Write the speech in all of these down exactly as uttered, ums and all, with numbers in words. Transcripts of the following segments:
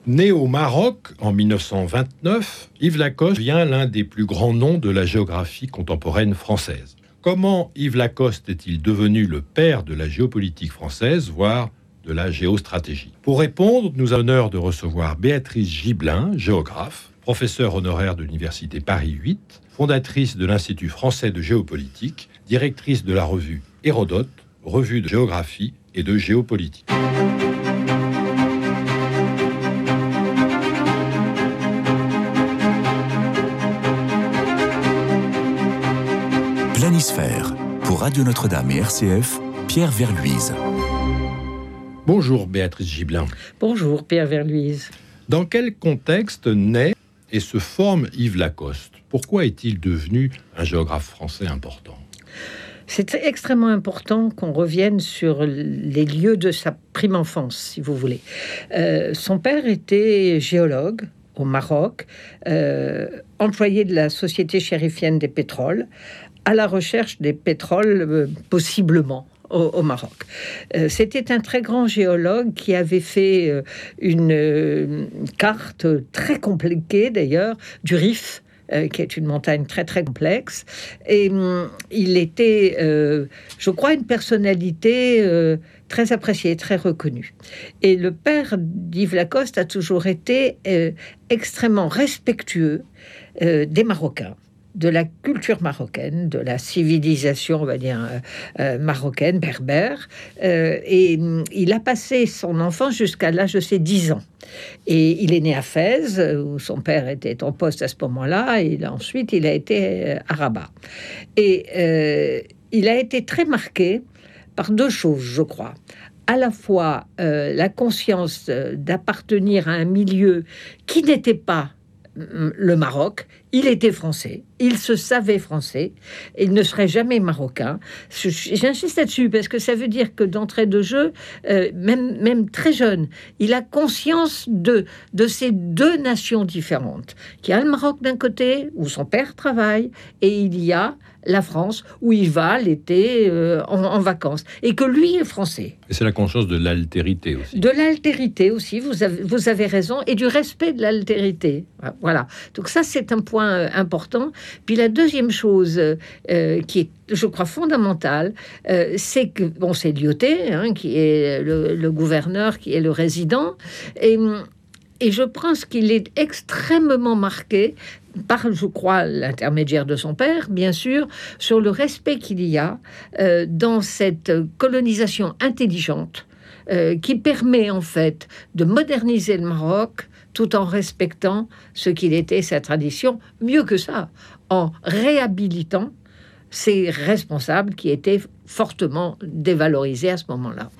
Né au Maroc en mille neuf cent vingt-neuf, Yves Lacoste devient l'un des plus grands noms de la géographie contemporaine française. Comment Yves Lacoste est-il devenu le père de la géopolitique française, voire de la géostratégie? Pour répondre, nous avons l'honneur de recevoir Béatrice Gibelin, géographe, professeure honoraire de l'Université Paris huit, fondatrice de l'Institut français de géopolitique, directrice de la revue Hérodote, revue de géographie et de géopolitique. Planisphère, pour Radio Notre-Dame et R C F, Pierre Verluise. Bonjour Béatrice Gibelin. Bonjour Pierre Verluise. Dans quel contexte naît et se forme Yves Lacoste? Pourquoi est-il devenu un géographe français important? C'est extrêmement important qu'on revienne sur les lieux de sa prime enfance, si vous voulez. Euh, son père était géologue au Maroc, euh, employé de la Société chérifienne des pétroles, à la recherche des pétroles, euh, possiblement, au, au Maroc. Euh, c'était un très grand géologue qui avait fait euh, une euh, carte très compliquée, d'ailleurs, du Rif, euh, qui est une montagne très, très complexe. Et hum, il était, euh, je crois, une personnalité euh, très appréciée, très reconnue. Et le père d'Yves Lacoste a toujours été euh, extrêmement respectueux euh, des Marocains, de la culture marocaine, de la civilisation, on va dire, euh, euh, marocaine, berbère. Euh, et euh, il a passé son enfance jusqu'à l'âge de ses dix ans. Et il est né à Fès, où son père était en poste à ce moment-là, et ensuite il a été à Rabat. Et euh, il a été très marqué par deux choses, je crois. À la fois euh, la conscience d'appartenir à un milieu qui n'était pas le Maroc. Il était français, il se savait français, il ne serait jamais marocain. J'insiste là-dessus parce que ça veut dire que d'entrée de jeu, euh, même, même très jeune, il a conscience de, de ces deux nations différentes. Il y a le Maroc d'un côté, où son père travaille, et il y a la France, où il va l'été euh, en, en vacances, et que lui est français. Et c'est la conscience de l'altérité aussi. De l'altérité aussi, vous avez, vous avez raison, et du respect de l'altérité. Voilà. Donc ça, c'est un point important. Puis la deuxième chose euh, qui est, je crois, fondamentale, euh, c'est que, bon, c'est Lyautey, hein, qui est le, le gouverneur, qui est le résident, et, et je pense qu'il est extrêmement marqué par, je crois, l'intermédiaire de son père, bien sûr, sur le respect qu'il y a euh, dans cette colonisation intelligente euh, qui permet, en fait, de moderniser le Maroc tout en respectant ce qu'il était, sa tradition, mieux que ça, en réhabilitant ces responsables qui étaient fortement dévalorisés à ce moment-là.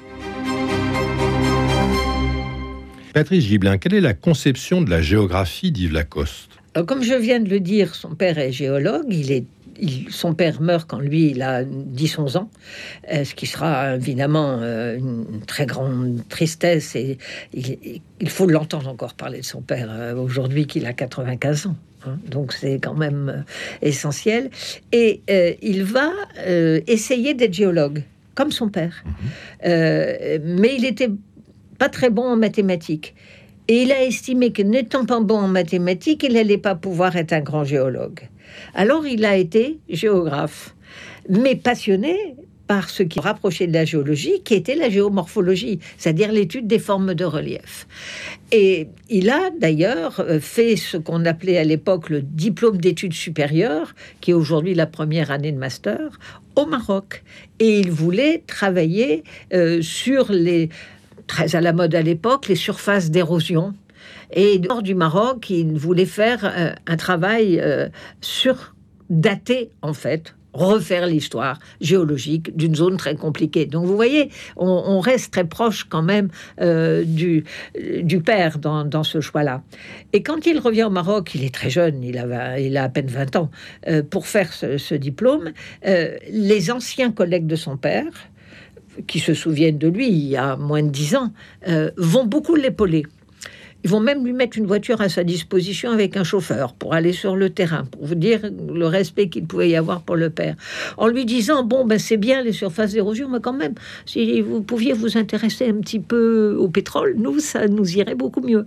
Patrice Gibelin, quelle est la conception de la géographie d'Yves Lacoste? Alors, comme je viens de le dire, son père est géologue, il est Il, son père meurt quand lui, il a dix onze ans, euh, ce qui sera évidemment euh, une très grande tristesse. Et il, il faut l'entendre encore parler de son père euh, aujourd'hui qu'il a quatre-vingt-quinze ans. Hein, donc c'est quand même euh, essentiel. Et euh, il va euh, essayer d'être géologue, comme son père. Mmh. Euh, mais il n'était pas très bon en mathématiques. Et il a estimé que n'étant pas bon en mathématiques, il n'allait pas pouvoir être un grand géologue. Alors il a été géographe, mais passionné par ce qui rapprochait de la géologie, qui était la géomorphologie, c'est-à-dire l'étude des formes de relief. Et il a d'ailleurs fait ce qu'on appelait à l'époque le diplôme d'études supérieures, qui est aujourd'hui la première année de master, au Maroc. Et il voulait travailler euh, sur les... très à la mode à l'époque, les surfaces d'érosion. Et dehors du Maroc, il voulait faire euh, un travail euh, sur dater, en fait, refaire l'histoire géologique d'une zone très compliquée. Donc vous voyez, on, on reste très proche quand même euh, du, du père dans, dans ce choix-là. Et quand il revient au Maroc, il est très jeune, il a, il a à peine vingt ans, euh, pour faire ce, ce diplôme, euh, les anciens collègues de son père, qui se souviennent de lui il y a moins de dix ans, euh, vont beaucoup l'épauler. Ils vont même lui mettre une voiture à sa disposition avec un chauffeur pour aller sur le terrain, pour vous dire le respect qu'il pouvait y avoir pour le père. En lui disant, bon, ben c'est bien les surfaces d'érosion, mais quand même, si vous pouviez vous intéresser un petit peu au pétrole, nous, ça nous irait beaucoup mieux.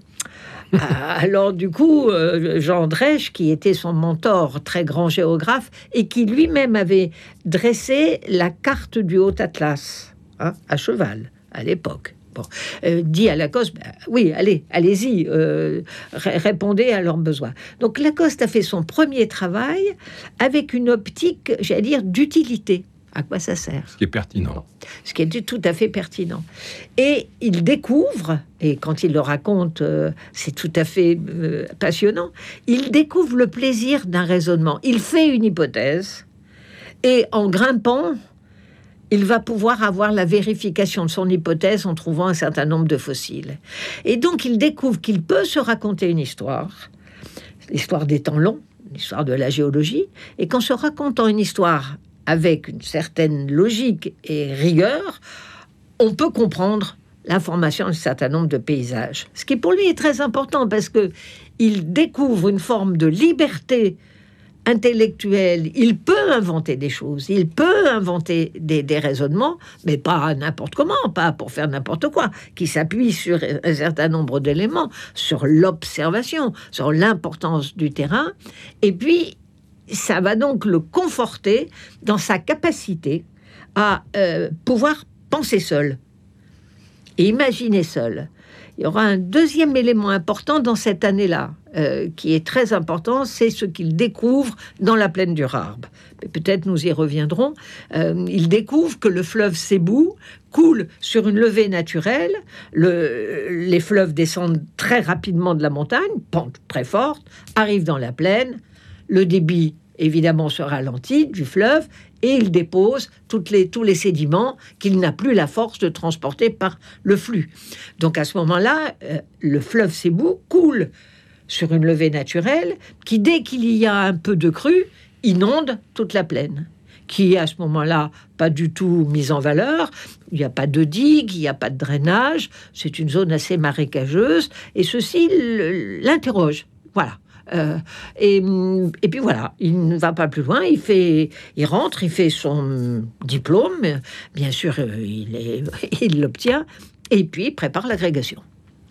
Alors du coup, euh, Jean Drèche, qui était son mentor, très grand géographe, et qui lui-même avait dressé la carte du Haut-Atlas, hein, à cheval, à l'époque. Bon, euh, dit à Lacoste, bah, oui, allez, allez-y, euh, r- répondez à leurs besoins. Donc Lacoste a fait son premier travail avec une optique, j'allais dire, d'utilité. À quoi ça sert ? Ce qui est pertinent. Bon, ce qui était tout à fait pertinent. Et il découvre, et quand il le raconte, euh, c'est tout à fait euh, passionnant, il découvre le plaisir d'un raisonnement. Il fait une hypothèse, et en grimpant, il va pouvoir avoir la vérification de son hypothèse en trouvant un certain nombre de fossiles. Et donc, il découvre qu'il peut se raconter une histoire, l'histoire des temps longs, l'histoire de la géologie, et qu'en se racontant une histoire avec une certaine logique et rigueur, on peut comprendre l'information d'un certain nombre de paysages. Ce qui pour lui est très important parce que il découvre une forme de liberté intellectuelle. Il peut inventer des choses, il peut inventer des, des raisonnements, mais pas n'importe comment, pas pour faire n'importe quoi, qui s'appuie sur un certain nombre d'éléments, sur l'observation, sur l'importance du terrain, et puis ça va donc le conforter dans sa capacité à euh, pouvoir penser seul et imaginer seul. Il y aura un deuxième élément important dans cette année-là, euh, qui est très important, c'est ce qu'il découvre dans la plaine du Rarbe. Mais peut-être nous y reviendrons. Euh, il découvre que le fleuve Sébou coule sur une levée naturelle. Le, les fleuves descendent très rapidement de la montagne, pente très forte, arrivent dans la plaine. Le débit, évidemment, se ralentit du fleuve et il dépose toutes les, tous les sédiments qu'il n'a plus la force de transporter par le flux. Donc, à ce moment-là, euh, le fleuve Sébou coule sur une levée naturelle qui, dès qu'il y a un peu de crue, inonde toute la plaine, qui est à ce moment-là pas du tout mise en valeur. Il n'y a pas de digue, il n'y a pas de drainage. C'est une zone assez marécageuse. Et ceci l'interroge. Voilà. Euh, et, et puis voilà, il ne va pas plus loin, il, fait, il rentre, il fait son diplôme, bien sûr, il, est, il l'obtient, et puis il prépare l'agrégation.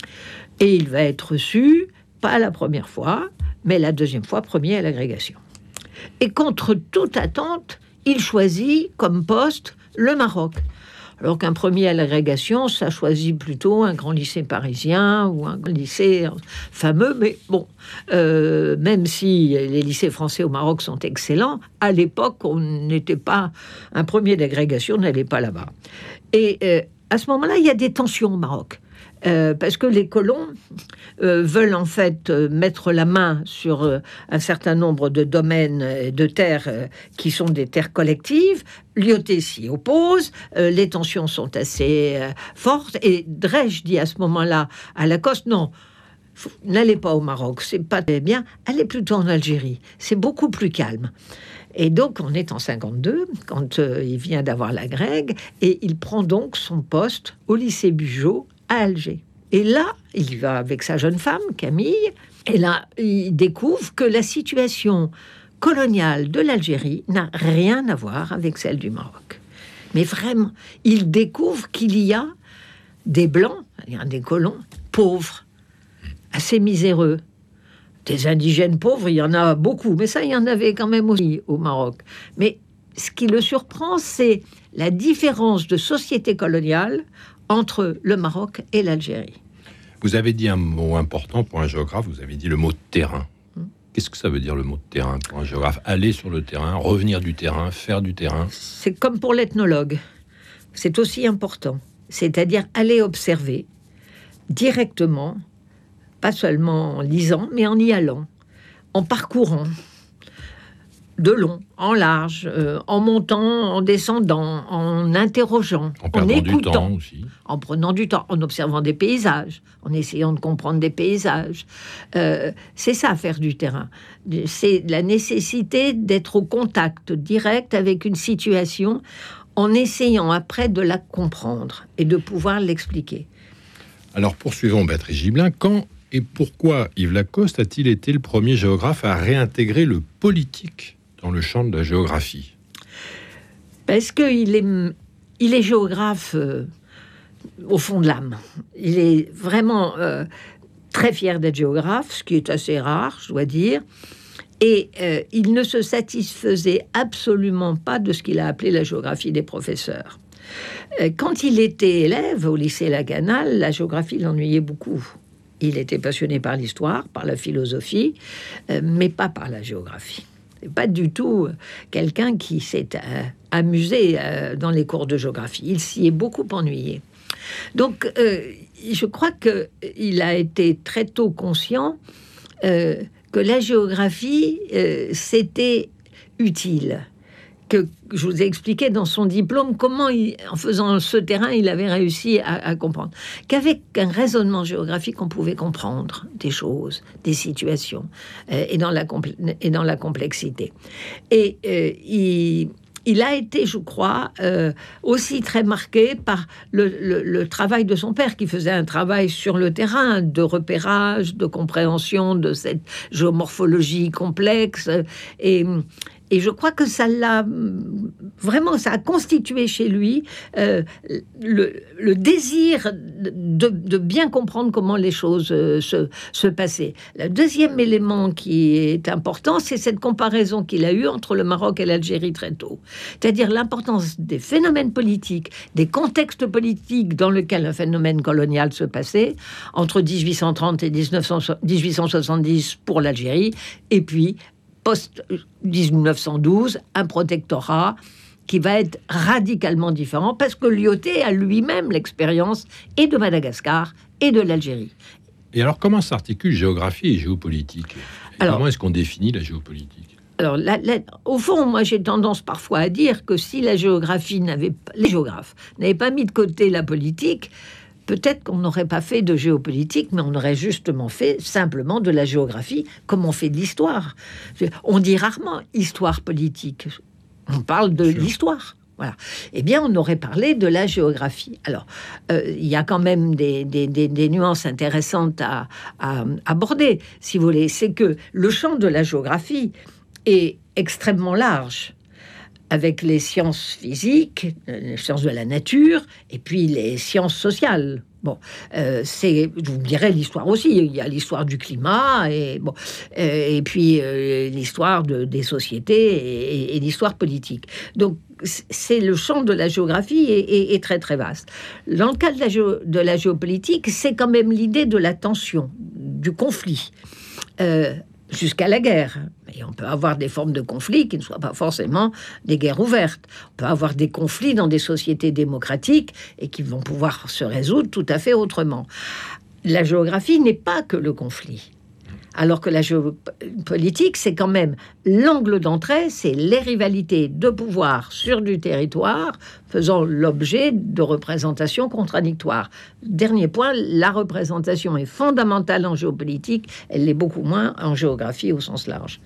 Et il va être reçu, pas la première fois, mais la deuxième fois, premier à l'agrégation. Et contre toute attente, il choisit comme poste le Maroc. Alors qu'un premier à l'agrégation, ça choisit plutôt un grand lycée parisien ou un lycée fameux. Mais bon, euh, même si les lycées français au Maroc sont excellents, à l'époque, on n'était pas... Un premier d'agrégation n'allait pas là-bas. Et euh, à ce moment-là, il y a des tensions au Maroc. Euh, parce que les colons euh, veulent en fait euh, mettre la main sur euh, un certain nombre de domaines et de terres euh, qui sont des terres collectives. Lyautey s'y oppose, euh, les tensions sont assez euh, fortes, et Drèche dit à ce moment-là à Lacoste, non, faut, n'allez pas au Maroc, c'est pas très bien, allez plutôt en Algérie, c'est beaucoup plus calme. Et donc, on est en cinquante-deux, quand euh, il vient d'avoir la grègue, et il prend donc son poste au lycée Bugeaud, à Alger. Et là, il va avec sa jeune femme, Camille, et là, il découvre que la situation coloniale de l'Algérie n'a rien à voir avec celle du Maroc. Mais vraiment, il découvre qu'il y a des Blancs, il y a des colons pauvres, assez miséreux. Des indigènes pauvres, il y en a beaucoup, mais ça, il y en avait quand même aussi au Maroc. Mais ce qui le surprend, c'est la différence de société coloniale entre le Maroc et l'Algérie. Vous avez dit un mot important pour un géographe, vous avez dit le mot terrain. Hum. Qu'est-ce que ça veut dire le mot terrain pour un géographe ? Aller sur le terrain, revenir du terrain, faire du terrain. C'est comme pour l'ethnologue. C'est aussi important. C'est-à-dire aller observer directement, pas seulement en lisant, mais en y allant, en parcourant de long, en large, euh, en montant, en descendant, en interrogeant, en perdant en écoutant, du temps aussi, en prenant du temps, en observant des paysages, en essayant de comprendre des paysages. Euh, c'est ça, faire du terrain. C'est la nécessité d'être au contact direct avec une situation, en essayant après de la comprendre et de pouvoir l'expliquer. Alors poursuivons, Béatrice Gibelin. Quand Et pourquoi Yves Lacoste a-t-il été le premier géographe à réintégrer le politique dans le champ de la géographie ? Parce qu'il est, il est géographe euh, au fond de l'âme. Il est vraiment euh, très fier d'être géographe, ce qui est assez rare, je dois dire. Et euh, il ne se satisfaisait absolument pas de ce qu'il a appelé la géographie des professeurs. Euh, quand il était élève au lycée Lacanal, la géographie l'ennuyait beaucoup. Il était passionné par l'histoire, par la philosophie, euh, mais pas par la géographie. C'est pas du tout quelqu'un qui s'est euh, amusé euh, dans les cours de géographie. Il s'y est beaucoup ennuyé. Donc, euh, je crois qu'il a été très tôt conscient euh, que la géographie, euh, c'était utile. Que je vous ai expliqué dans son diplôme comment, il, en faisant ce terrain, il avait réussi à, à comprendre qu'avec un raisonnement géographique, on pouvait comprendre des choses, des situations, euh, et, dans la compl- et dans la complexité. Et euh, il, il a été, je crois, euh, aussi très marqué par le, le, le travail de son père, qui faisait un travail sur le terrain, de repérage, de compréhension de cette géomorphologie complexe. Et Et je crois que ça l'a vraiment, ça a constitué chez lui euh, le, le désir de, de bien comprendre comment les choses euh, se, se passaient. Le deuxième élément qui est important, c'est cette comparaison qu'il a eue entre le Maroc et l'Algérie très tôt. C'est-à-dire l'importance des phénomènes politiques, des contextes politiques dans lesquels un phénomène colonial se passait entre dix-huit cent trente et dix-neuf cent, dix-huit cent soixante-dix pour l'Algérie, et puis post-dix-neuf cent douze, un protectorat qui va être radicalement différent parce que Lyautey a lui-même l'expérience et de Madagascar et de l'Algérie. Et alors, comment s'articule géographie et géopolitique ? Et alors, comment est-ce qu'on définit la géopolitique ? Alors, la, la, au fond, moi, j'ai tendance parfois à dire que si la géographie n'avait, les géographes n'avaient pas mis de côté la politique, peut-être qu'on n'aurait pas fait de géopolitique, mais on aurait justement fait simplement de la géographie, comme on fait de l'histoire. On dit rarement histoire politique. On parle de l'histoire. Voilà. Eh bien, on aurait parlé de la géographie. Alors, euh, il y a quand même des, des, des, des nuances intéressantes à, à aborder, si vous voulez. C'est que le champ de la géographie est extrêmement large, avec les sciences physiques, les sciences de la nature, et puis les sciences sociales. Bon, euh, c'est, je vous dirais, l'histoire aussi. Il y a l'histoire du climat, et, bon, euh, et puis euh, l'histoire de, des sociétés et, et, et l'histoire politique. Donc, c'est le champ de la géographie est, est, est très, très vaste. Dans le cas de la, géo, de la géopolitique, c'est quand même l'idée de la tension, du conflit. Euh, jusqu'à la guerre. Et on peut avoir des formes de conflits qui ne soient pas forcément des guerres ouvertes. On peut avoir des conflits dans des sociétés démocratiques et qui vont pouvoir se résoudre tout à fait autrement. La géographie n'est pas que le conflit. Alors que la géopolitique, c'est quand même l'angle d'entrée, c'est les rivalités de pouvoir sur du territoire faisant l'objet de représentations contradictoires. Dernier point, la représentation est fondamentale en géopolitique, elle l'est beaucoup moins en géographie au sens large.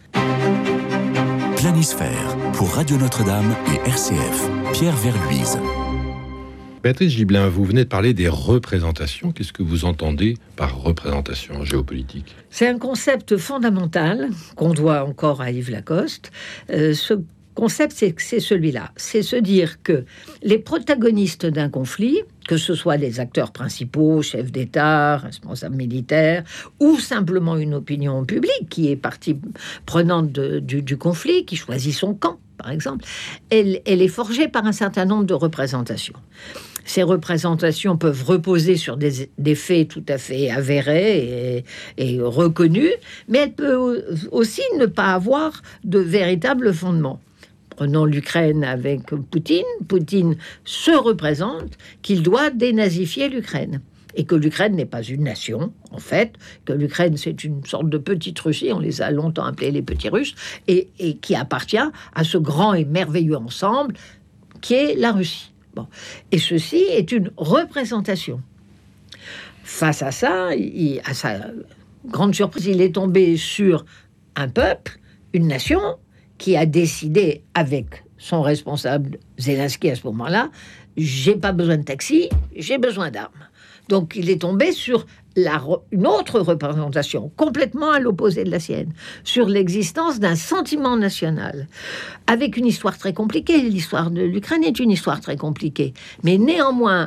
Planisphère, pour Radio Notre-Dame et R C F, Pierre Verluise. Béatrice Gibelin, vous venez de parler des représentations. Qu'est-ce que vous entendez par représentation en géopolitique ? C'est un concept fondamental qu'on doit encore à Yves Lacoste. Euh, ce concept, c'est, c'est celui-là. C'est se dire que les protagonistes d'un conflit, que ce soit les acteurs principaux, chefs d'État, responsables militaires, ou simplement une opinion publique qui est partie prenante de, du, du conflit, qui choisit son camp, par exemple, elle, elle est forgée par un certain nombre de représentations. Ces représentations peuvent reposer sur des, des faits tout à fait avérés et, et reconnus, mais elles peuvent aussi ne pas avoir de véritable fondement. Prenons l'Ukraine avec Poutine. Poutine se représente qu'il doit dénazifier l'Ukraine. Et que l'Ukraine n'est pas une nation, en fait, que l'Ukraine, c'est une sorte de petite Russie, on les a longtemps appelés les petits Russes, et, et qui appartient à ce grand et merveilleux ensemble qui est la Russie. Bon. Et ceci est une représentation. Face à ça, il, à sa grande surprise, il est tombé sur un peuple, une nation, qui a décidé avec son responsable Zelensky à ce moment-là, j'ai pas besoin de taxi, j'ai besoin d'armes. Donc il est tombé sur la, une autre représentation, complètement à l'opposé de la sienne, sur l'existence d'un sentiment national, avec une histoire très compliquée. L'histoire de l'Ukraine est une histoire très compliquée. Mais néanmoins,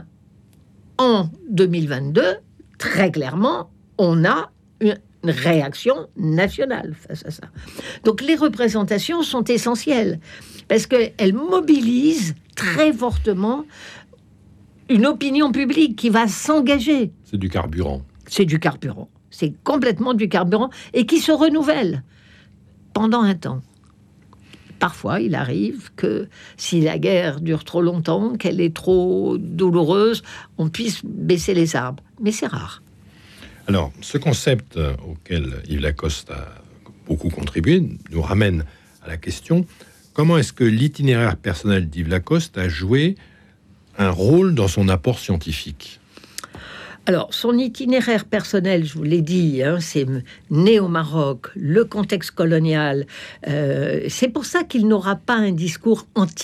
en deux mille vingt-deux, très clairement, on a une réaction nationale face à ça. Donc les représentations sont essentielles, parce qu'elles mobilisent très fortement une opinion publique qui va s'engager. C'est du carburant. C'est du carburant. C'est complètement du carburant et qui se renouvelle pendant un temps. Parfois, il arrive que si la guerre dure trop longtemps, qu'elle est trop douloureuse, on puisse baisser les arbres. Mais c'est rare. Alors, ce concept auquel Yves Lacoste a beaucoup contribué nous ramène à la question: comment est-ce que l'itinéraire personnel d'Yves Lacoste a joué un rôle dans son apport scientifique? Alors, son itinéraire personnel, je vous l'ai dit, hein, c'est né au Maroc, le contexte colonial. Euh, c'est pour ça qu'il n'aura pas un discours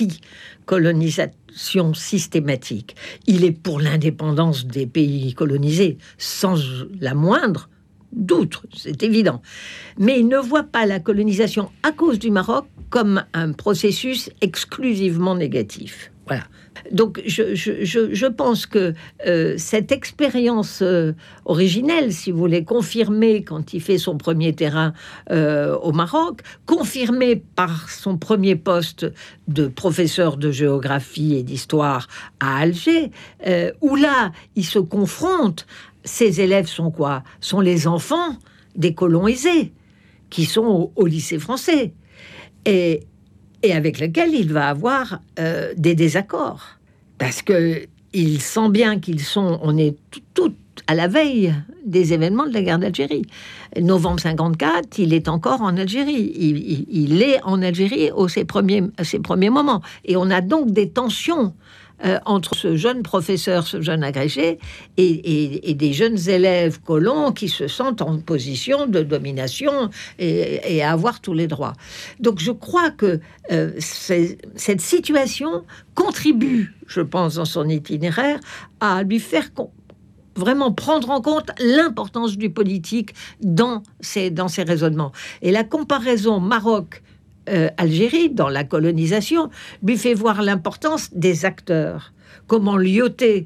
anti-colonisation systématique. Il est pour l'indépendance des pays colonisés, sans la moindre doute, c'est évident. Mais il ne voit pas la colonisation à cause du Maroc comme un processus exclusivement négatif. Voilà. Donc, je, je, je, je pense que euh, cette expérience euh, originelle, si vous voulez, confirmée quand il fait son premier terrain euh, au Maroc, confirmée par son premier poste de professeur de géographie et d'histoire à Alger, euh, où là, il se confronte. Ses élèves sont quoi? Sont les enfants des colons aisés, qui sont au, au lycée français. Et et avec lequel il va avoir euh, des désaccords. Parce qu'il sent bien qu'ils sont... On est tout à la veille des événements de la guerre d'Algérie. Novembre cinquante-quatre, il est encore en Algérie. Il, il, il est en Algérie au ses premiers, ses premiers moments. Et on a donc des tensions euh, entre ce jeune professeur, ce jeune agrégé, et, et, et des jeunes élèves colons qui se sentent en position de domination et, et à avoir tous les droits. Donc je crois que euh, cette situation contribue, je pense, dans son itinéraire, à lui faire con- vraiment prendre en compte l'importance du politique dans ses, dans ses raisonnements. Et la comparaison Maroc Euh, Algérie, dans la colonisation, lui fait voir l'importance des acteurs. Comment Lyautey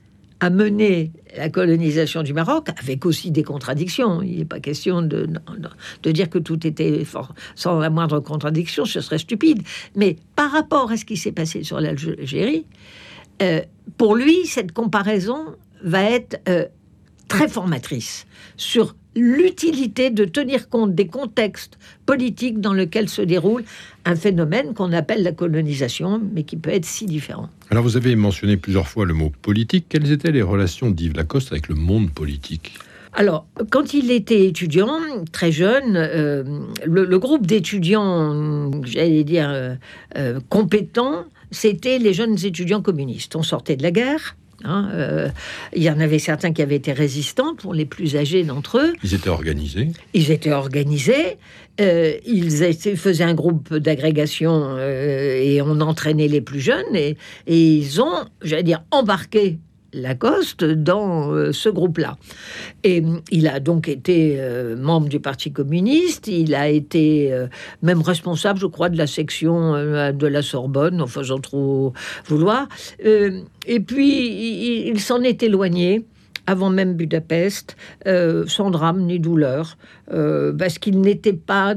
a mené la colonisation du Maroc, avec aussi des contradictions. Il n'est pas question de, de dire que tout était fort, sans la moindre contradiction, ce serait stupide. Mais par rapport à ce qui s'est passé sur l'Algérie, euh, pour lui, cette comparaison va être euh, très formatrice sur l'utilité de tenir compte des contextes politiques dans lesquels se déroule un phénomène qu'on appelle la colonisation, mais qui peut être si différent. Alors, vous avez mentionné plusieurs fois le mot politique. Quelles étaient les relations d'Yves Lacoste avec le monde politique ? Alors, quand il était étudiant, très jeune, euh, le, le groupe d'étudiants, j'allais dire, euh, euh, compétents, c'était les jeunes étudiants communistes. On sortait de la guerre. Hein, euh, il y en avait certains qui avaient été résistants, pour les plus âgés d'entre eux. Ils étaient organisés. Ils étaient organisés. Euh, ils étaient, faisaient un groupe d'agrégation euh, et on entraînait les plus jeunes. Et, et ils ont, j'allais dire, embarqué Lacoste dans euh, ce groupe-là. Et il a donc été euh, membre du Parti communiste, il a été euh, même responsable, je crois, de la section euh, de la Sorbonne, enfin, sans trop vouloir. Euh, et puis, il, il s'en est éloigné avant même Budapest, euh, sans drame ni douleur, euh, parce qu'il n'était pas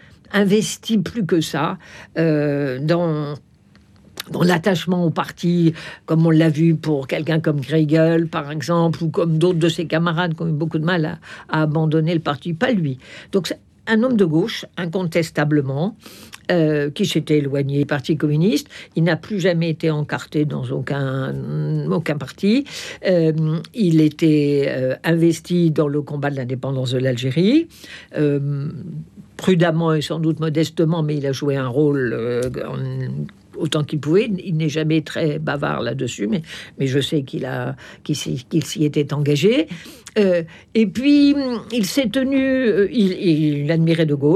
investi plus que ça euh, dans... dans l'attachement au parti, comme on l'a vu pour quelqu'un comme Greigel, par exemple, ou comme d'autres de ses camarades qui ont eu beaucoup de mal à, à abandonner le parti, pas lui. Donc, c'est un homme de gauche, incontestablement, euh, qui s'était éloigné du Parti communiste. Il n'a plus jamais été encarté dans aucun, aucun parti. Euh, il était euh, investi dans le combat de l'indépendance de l'Algérie, euh, prudemment et sans doute modestement, mais il a joué un rôle euh, en, autant qu'il pouvait. Il n'est jamais très bavard là-dessus, mais, mais je sais qu'il, a, qu'il, s'y, qu'il s'y était engagé. Euh, et puis, il s'est tenu... Il, il admirait De Gaulle,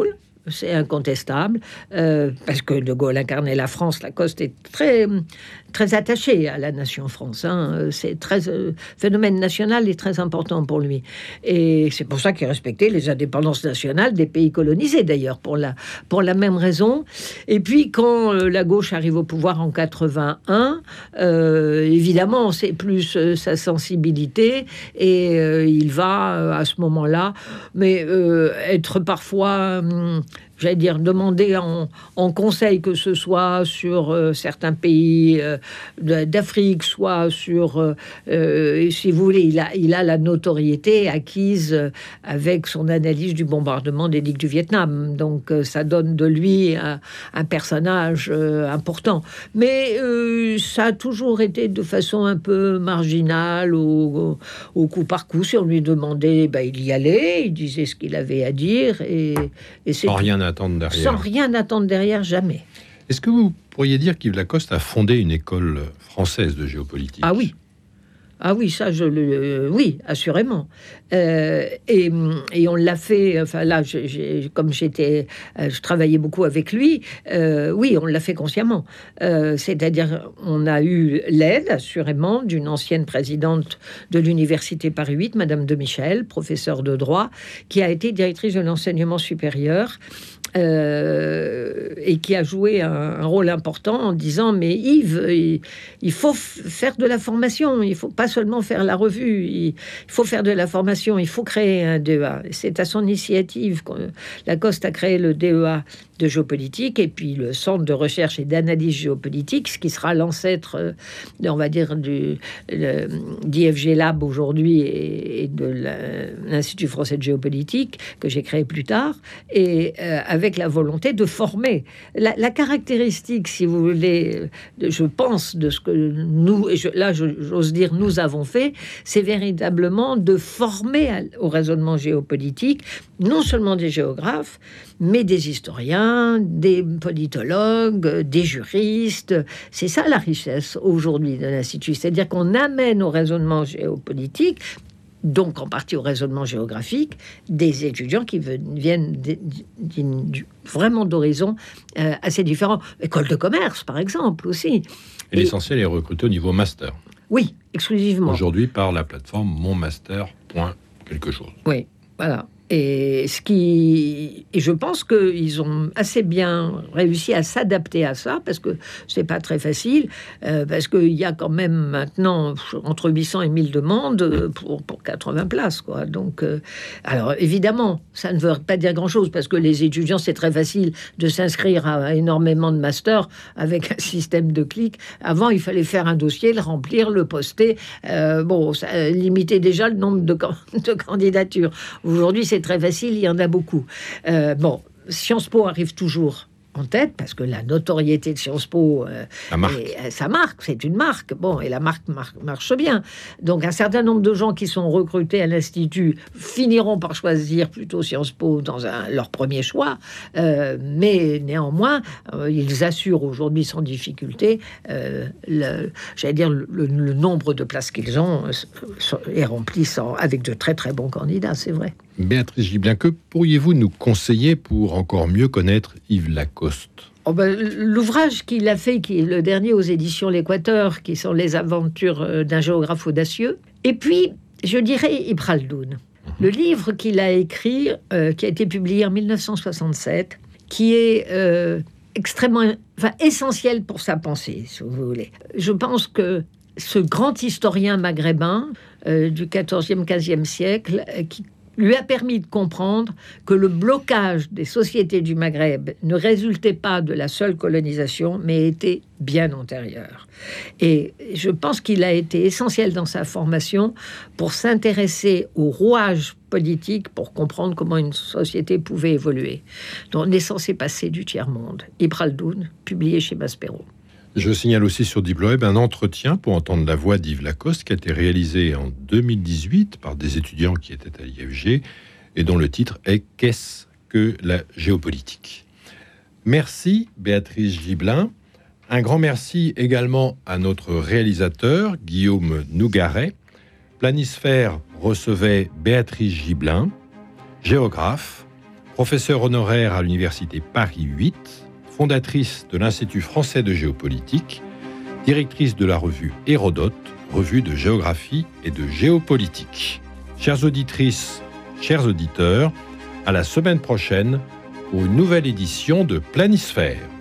c'est incontestable, euh, parce que De Gaulle incarnait la France. Lacoste est très, très attaché à la nation France. Hein. C'est très euh, phénomène national est très important pour lui. Et c'est pour ça qu'il respectait les indépendances nationales des pays colonisés, d'ailleurs, pour la, pour la même raison. Et puis, quand euh, la gauche arrive au pouvoir en quatre-vingt-un, euh, évidemment, c'est plus euh, sa sensibilité, et euh, il va, euh, à ce moment-là, mais euh, être parfois... Hum, j'allais dire, demander en, en conseil, que ce soit sur euh, certains pays euh, d'Afrique, soit sur, euh, euh, si vous voulez, il a, il a la notoriété acquise euh, avec son analyse du bombardement des digues du Vietnam. Donc, euh, ça donne de lui un, un personnage euh, important. Mais euh, ça a toujours été de façon un peu marginale, au, au, au coup par coup. Si on lui demandait, ben, il y allait, il disait ce qu'il avait à dire, et, et c'est sans rien attendre derrière. Sans rien attendre derrière, jamais. Est-ce que vous pourriez dire qu'Yves Lacoste a fondé une école française de géopolitique ? Ah oui. Ah oui, ça, je le... Oui, assurément. Euh, et, et on l'a fait... Enfin, là, j'ai, j'ai, comme j'étais... Euh, je travaillais beaucoup avec lui. Euh, oui, on l'a fait consciemment. Euh, c'est-à-dire, on a eu l'aide, assurément, d'une ancienne présidente de l'Université Paris huit, Madame de Michel, professeure de droit, qui a été directrice de l'enseignement supérieur, Euh, et qui a joué un, un rôle important en disant, mais Yves, il, il faut f- faire de la formation, il faut pas seulement faire la revue, il, il faut faire de la formation, il faut créer un D E A. C'est à son initiative que Lacoste a créé le D E A de géopolitique, et puis le centre de recherche et d'analyse géopolitique, ce qui sera l'ancêtre, euh, on va dire, du le, d'I F G Lab aujourd'hui, et, et de la, l'Institut français de géopolitique, que j'ai créé plus tard, et euh, avec la volonté de former. La, la caractéristique, si vous voulez, de, je pense, de ce que nous, et je, là je, j'ose dire nous avons fait, c'est véritablement de former à, au raisonnement géopolitique, non seulement des géographes, mais des historiens, des politologues, des juristes. C'est ça la richesse aujourd'hui de l'Institut, c'est-à-dire qu'on amène au raisonnement géopolitique, donc en partie au raisonnement géographique, des étudiants qui viennent vraiment d'horizons euh, assez différents. École de commerce, par exemple, aussi. Et, Et l'essentiel est recruté au niveau master. Oui, exclusivement. Aujourd'hui, par la plateforme mon master point quelque chose. Oui, voilà. Et, ce qui... et je pense qu'ils ont assez bien réussi à s'adapter à ça, parce que c'est pas très facile, euh, parce qu'il y a quand même maintenant entre huit cents et mille demandes pour, pour quatre-vingts places, quoi. Donc, euh, alors évidemment, ça ne veut pas dire grand-chose, parce que les étudiants, c'est très facile de s'inscrire à énormément de masters avec un système de clics. Avant, il fallait faire un dossier, le remplir, le poster. Euh, bon, ça limitait déjà le nombre de, can- de candidatures. Aujourd'hui, c'est très facile, il y en a beaucoup. Euh, bon, Sciences Po arrive toujours en tête, parce que la notoriété de Sciences Po, euh, la marque. Et, ça marque, c'est une marque. Bon, et la marque mar- marche bien. Donc, un certain nombre de gens qui sont recrutés à l'Institut finiront par choisir plutôt Sciences Po dans un, leur premier choix. Euh, mais néanmoins, euh, ils assurent aujourd'hui sans difficulté, euh, le, j'allais dire, le, le nombre de places qu'ils ont euh, est rempli sans, avec de très très bons candidats, c'est vrai. Béatrice Gibelin, que pourriez-vous nous conseiller pour encore mieux connaître Yves Lacoste ? Oh ben, l'ouvrage qu'il a fait, qui est le dernier aux éditions L'Équateur, qui sont les aventures d'un géographe audacieux. Et puis, je dirais Ibn Khaldoun. Mmh. Le livre qu'il a écrit, euh, qui a été publié en dix-neuf cent soixante-sept, qui est euh, extrêmement, enfin, essentiel pour sa pensée, si vous voulez. Je pense que ce grand historien maghrébin euh, du quatorzième, quinzième siècle, euh, qui lui a permis de comprendre que le blocage des sociétés du Maghreb ne résultait pas de la seule colonisation, mais était bien antérieur. Et je pense qu'il a été essentiel dans sa formation pour s'intéresser au rouage politique, pour comprendre comment une société pouvait évoluer. Donc, on est censé passer du tiers-monde. Ibn Khaldoun, publié chez Maspero. Je signale aussi sur DeepLoeb un entretien pour entendre la voix d'Yves Lacoste qui a été réalisé en deux mille dix-huit par des étudiants qui étaient à l'I F G et dont le titre est « Qu'est-ce que la géopolitique ?» Merci Béatrice Gibelin. Un grand merci également à notre réalisateur Guillaume Nougaret. Planisphère recevait Béatrice Gibelin, géographe, professeure honoraire à l'Université Paris huit, fondatrice de l'Institut français de géopolitique, directrice de la revue Hérodote, revue de géographie et de géopolitique. Chères auditrices, chers auditeurs, à la semaine prochaine pour une nouvelle édition de Planisphère.